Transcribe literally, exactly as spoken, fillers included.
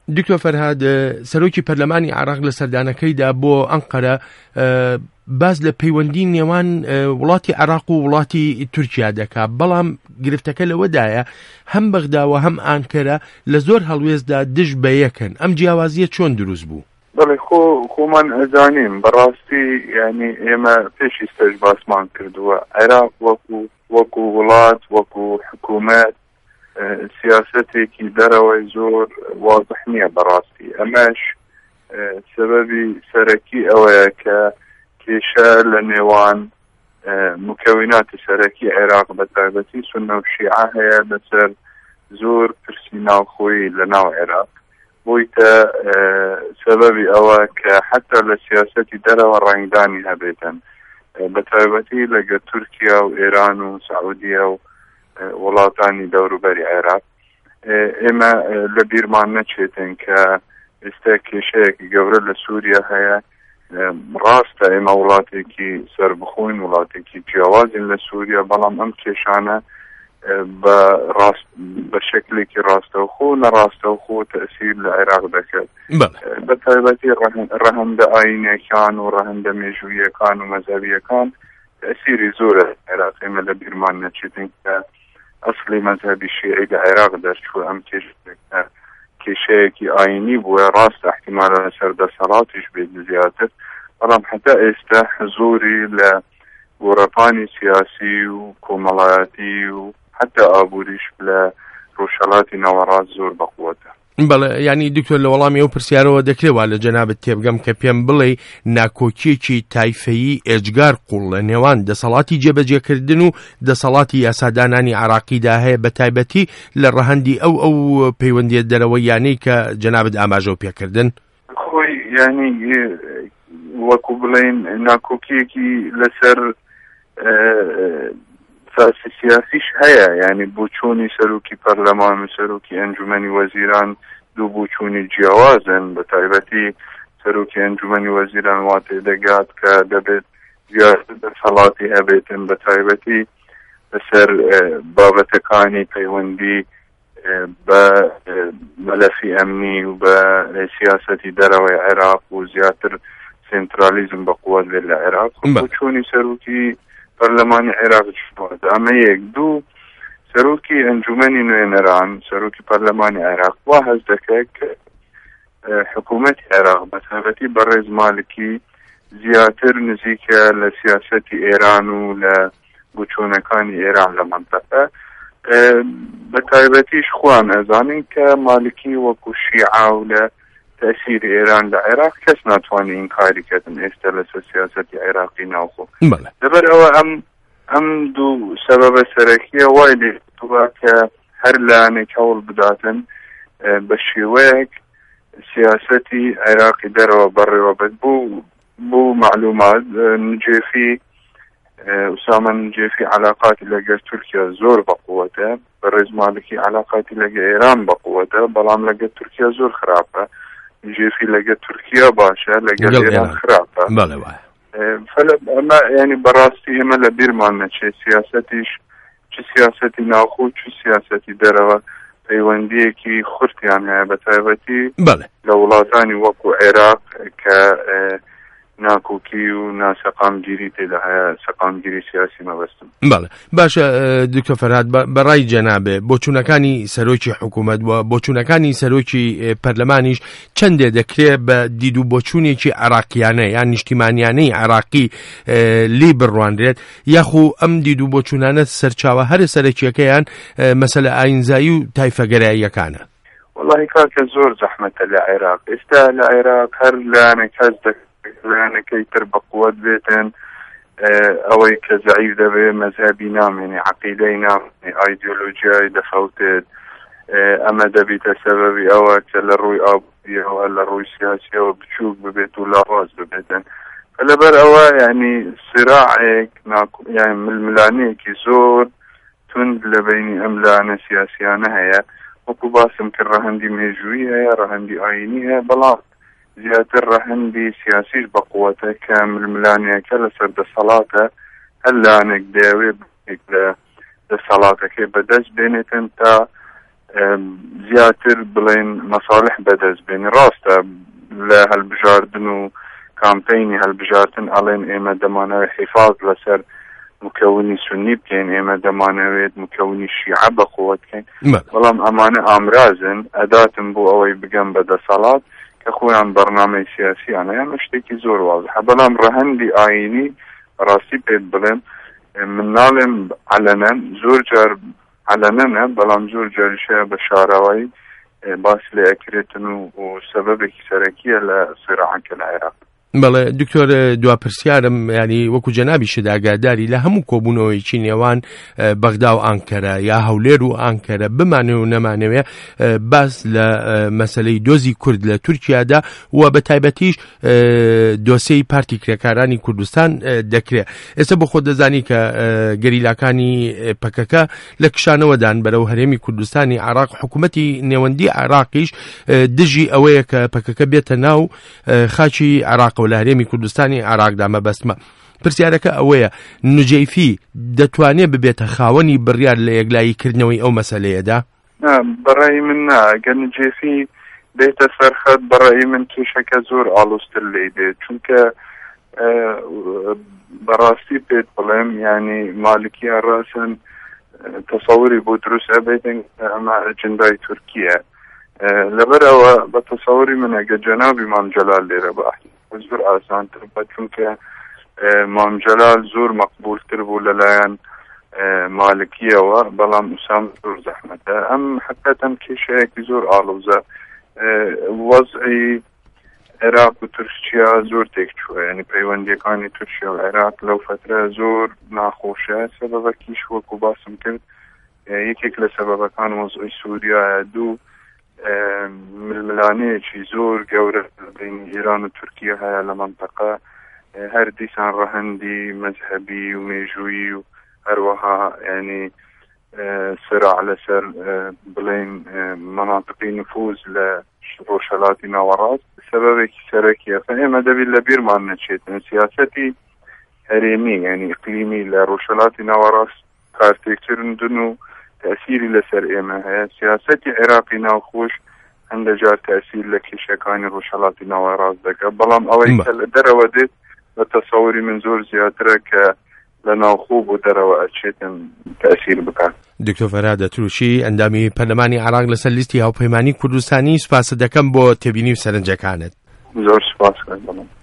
دکتۆر فەرهاد، سەرۆکی پەرلەمانی عێراق لە سەردانەکەیدا بۆ ئەنقەرە باز لە پەیوەندی نێوان وڵاتی عێراق و وڵاتی تورکیا دەکات، بەڵام گرفتەکە لەوەدایە هەم بەغدا و هەم ئانکەرە لە زۆر هەڵوێزدا دژ بە یەکن. ئەم جیاوازیە چۆن دروست بوو؟ بەڵێ خۆ خۆمان ئەزانین بەڕاستی یعنی ئێمە پێشی سەرج باسمان کردووە عێراق وەکو وەکو وڵات وەکو حکوومەت سیاسەتێکی دەرەوەی زۆر واضح نییە بەڕاستی. ئەمەش سەبەبی سەرەکی ئەوەیە کە کێشە لە نێوان مکەویناتی سەرەکی عێراق بە تایبەتی سونە و شیعە هەیە لەسەر زۆر پرسی ناوخۆیی لە ناو عێراق، بۆیتە سەبەبی ئەوە کە حتا لە سیاسەتی دەرەوە ڕنگدانی هەبێتن بە تایبەتی لەگە تورکیا و ئێران و سعودیە و وڵاتانی دەوروبەری عێراق. ئێمە لە بیرمان نەچێتن کە ئێستا کێشەیەکی گەورە لە سووریا هەیە. ڕاستە ئێمە وڵاتێکی سەربخۆین، وڵاتێکی جیاوازین لە سووریا، بەڵام ئەم کێشانە بە شکلێکی ڕاستەوخۆ نەڕاستەوخۆ تەئسیر لە عێراق دەکات، بە تایبەتی ڕەهەندە ئاینیەکان و ڕەهەندە مێژوویەکان و مەزهەبیەکان تەئسیری زۆرە عێراق. ئێمە لە بیرمان نەچێتن کە ئەسڵی مەزهەبی شیعی لە عێراق دەرچووە. ئەم کێشەیە کێشەیەکی ئاینی بووە، ڕاستە احتیمالە لەسەر دەسەڵاتیش بێت زیاتر، بەڵام حتا ئێستا حزوری لە گۆڕەپانی سیاسی و کۆمەڵایەتی و حتا ئابووریش لە ڕۆژهەڵاتی ناوەڕاست زۆر بەقووەتە. بەڵێ، ینی دکتۆر لە وەڵامی ئەو پرسیارەوە دەکرێتوە لە جەنابەت تێبگەم کە پێم بڵێ ناکۆکیەکی تایفەیی ئێجگار قوڵ لە نێوان دەسەڵاتی جێبەجێکردن و دەسەڵاتی یاسادانانی عێراقیدا هەیە، بە تایبەتی لە ڕەهەندی ئەو ئەو پەیوەندیە دەرەوەی یانەی کە جەنابەت ئاماژە و پێکردن. خۆی ینی وەکو بڵێن ناکۆکیەکی لەسەر ساسی سیاسیش هەیە، یعنی بوچوونی سەرۆکی پەرلەمان و سەرۆکی ئەنجومەنی وەزیران دوو بوچوونی جیاوازن، بە تایبەتی سەرۆکی ئەنجومەنی وەزیران وا تێدەگات کە دەبێت زیاتر دەسەڵاتی هەبێتن، بە تایبەتی لەسەر بابەتەکانی پەیوەندی بە مەلەفی ئەمنی و بە سیاسەتی دەرەوەی عێراق و زیاتر سنترالیزم بەقووەت بێت لە عێراق. بوچوونی سەرۆکی پەرلەمانی عێراق شوات ئەمە یەک. دوو، سەرۆکی ئەنجومەنی نوێنەران سەرۆکی پەرلەمانی عێراق وا هەست دەکات کە حکوومەتی عێراق بە تایبەتی بەڕێز مالکی زیاتر نزیکە لە سیاسەتی ئێران و لە بوچوونەکانی ئێران لە مەنتەقە. بە تایبەتیش خوان ئەزانین کە مالکی وەکو شیعە و لە تأثیری ئێران لە عێراق کەس ناتوانێت ئینکاری کردن ئێستا لەسەر سیاسەتی عێراقی ناوخۆ. لەبەر ئەوە ئەم ئەم دوو سەبەبە سەرەکیە وای لێتووە کە هەر لایەنێک هەوڵ بداتن بە شێوەیەک سیاسەتی عێراقی دەرەوە بەڕێوە بێت. بوو بوو معلومات نجێفی ئوسامە نجێفی علاقاتی لەگەر تورکیا زۆر بەقووەتە، بەڕێز مالکی علاقاتی لەگە ئێران بەقووەتە، بەڵام لەگە تورکیا زۆر خراپە. نجێفی لەگە تورکیا باشە، لەگەر ئێران خراپە. ئەمە ینی بەڕاستی ئێمە لە بیرمان نەچێت سیاسەتیش چ سیاسەتی ناوخۆ چ سیاسەتی دەرەوە پەیوەندیەکی خورتیان هەیە، بە تایبەتی لە وڵاتانی وەکو عێراق کە ناکۆکی و ناسەقامگیری تێدا هەیە، سەقامگیری سیاسی مەبەستم. بەڵێ، باشە دکتۆر فەرهاد، بەڕای جەنابێ بۆچوونەکانی سەرۆکی حکوومەت وە بۆچوونەکانی سەرۆکی پەرلەمانیش چەندێ دەکرێت بە دید و بۆچوونێکی عێراقیانە یان نیشتیمانیانەی عێراقی لی بڕوانرێت، یاخو ئەم دید و بۆچوونانە سەرچاوە هەر سەرەکیەکەیان مەسەلە ئاینزایی و تایفەگەراییەکانە؟ وەڵاهی کاکە زۆر زەحمەتە لە عێراق. ئێستا لە عێراق هەر لایەنێک هەست دەکرێت لایەنەکەی تر بەقووەت بێتن، ئەوەی کە زەعیف دەبێت مەذهبی نامێنێ، عەقیدەی نامێنێ، ئایدیۆلۆژیای دەخەوتێت. ئەمە دەبیتە سەبەبی ئەوە کە لە ڕووی ئابووریەوە لە ڕووی سیاسیەوە بچووک ببێت و لاواز ببێتن. لەبەر ئەوە یعنی سراعێک یعنی ململانەیەکی زۆر تند لە بینی ئەم لایەنە سیاسیانە هەیە. وەکو باسم کرد ڕەهەندی مێژوویی هەیە، ڕەهەندی ئاینی هەیە، بەڵام زیاتر ڕەهەندی سیاسیش بەقووەتە کە ململانەیەکە لەسەر دەسەڵاتە، هەر لایەنێک دەیەوێت لە دەسەڵاتەکەی بەدەست بێنێتن تا زیاتر بڵێن مەساڵح بەدەست بێن. ڕاستە لە هەڵبژاردن و کامپینی هەڵبژاردن ئەڵێن ئێمە دەمانەوێت حیفاظ لەسەر مکەونی سنی بکەین، ئێمە دەمانەوێت مکەونی شیعە بەقووەت بکەین، بەڵام ئەمانە ئامرازن ئەداتن بۆ ئەوەی بگەن بە دەسەڵات کە خۆیان بەرنامەی سیاسیانە یان شتێکی زۆر وازحە. بەڵام ڕەهەندی ئاینی ڕاستی پێت بڵێم من ناڵێم عەلەنەن، زۆر جار عەلەنەنە بەڵام زۆر جاریشەیە بە شاراوایی باسی لێ ئەکرێتن و سەبەبێکی سەرەکیە لە سێراحەکە لە عێراق. بەڵێ دکتۆر دواپرسیارم ینی وەکو جەنابی شداگاداری لە هەموو کۆبوونەوەیکی نێوان بەغدا و ئانکەرە یا هەولێر و ئانکەرە بمانێ و نەمانەوێ باس لە مەسەلەی دۆزی کورد لە تورکیادا و بە تایبەتیش دۆسەی پارتی کرێکارانی کوردستان دەکرێت. ئێستا بۆ خۆ دەزانی کە گەریلاکانی پەکەکە لە کشانەوەدان بەرەو هەرێمی کوردستانی عێراق، حکوومەتی نێوەندی عێراقیش دژی ئەوەیە کە پەکەکە بێتە ناو خاچی عێراق و لە هەرێمی کوردستانی عێراقدا مەبەستمە. پرسیارەکە ئەوەیە نوجەیفی دەتوانێت ببێتە خاوەنی بڕیار لە یەکلاییکردنەوەی ئەو مەسەلەیەدا؟ بەڕای من نا، ئەگەر نوجەیفی بێتە سەرخەت بەڕای من کێشەکە زۆر ئاڵوستر لێ دێت، چونکە بەڕاستی پێت بڵێم ینی مالکیە ڕاسن تەسەوری بۆ دروست ئەبێتن ئەمە ئەجندای تورکیە. لەبەرەوە بە تەسەوری من ئەگە جەنابی مام جەلال لێرە بە زۆر ئاسانتر بە، چونکە مام جەلال زۆر مەقبولتر بوو لەلایەن مالکیەوە، بەڵام ئوسام زۆر زەحمەتە. ئەم حقیقەتەن کێشەیەکی زۆر ئاڵوزە. وەزعی عێراق و تورکیا زۆر تێکچووە، ینی پەیوەندیەکانی تورکیا و عێراق لەو فترە زۆر ناخۆشە. سەبەبەکیش وەکو باسم کرد یەکێک لە سەبەبەکان وەزعی سووریایە. دوو ململانەیەکی زۆر گەورە بین ئیران و تورکیا هەیە لە مەنتەقە، هەر دیسان ڕەهەندی مەذهەبی و مێژوویی و هەروەها ینی سراع لەسەر بڵێن مەناطقی نفوذ لە ڕۆژهەڵاتی ناوەڕاست سەبەبێکی سەرەکیە. ئێمە دەبێت لە بیرمان نەچێتن سیاسەتی هەرێمی ینی ئیقلیمی لە ڕۆژهەڵاتی ناوەڕاست کارتێککردن و تأثیری لەسەر ئێمە هەیە. سیاسەتی عێراقی ناوخۆش هەندە جار تأثیر لە کێشەکانی ڕۆژهەڵاتی ناوەڕاست دەکات، بەڵام ئەوەی کە لە دەرەوە دێت بە تەسەوری من زۆر زیاترە کە لە ناوخۆ بۆ دەرەوە ئەچێتن تأثیر بکات. دکتۆر فەرهاد دەتروشی ئەندامی پەرلەمانی عێراق لەسەر لیستی هاوپەیمانی کوردستانی سوپاس دەکەم بۆ تێبینی و سەرنجەکانت. زۆر سوپاس.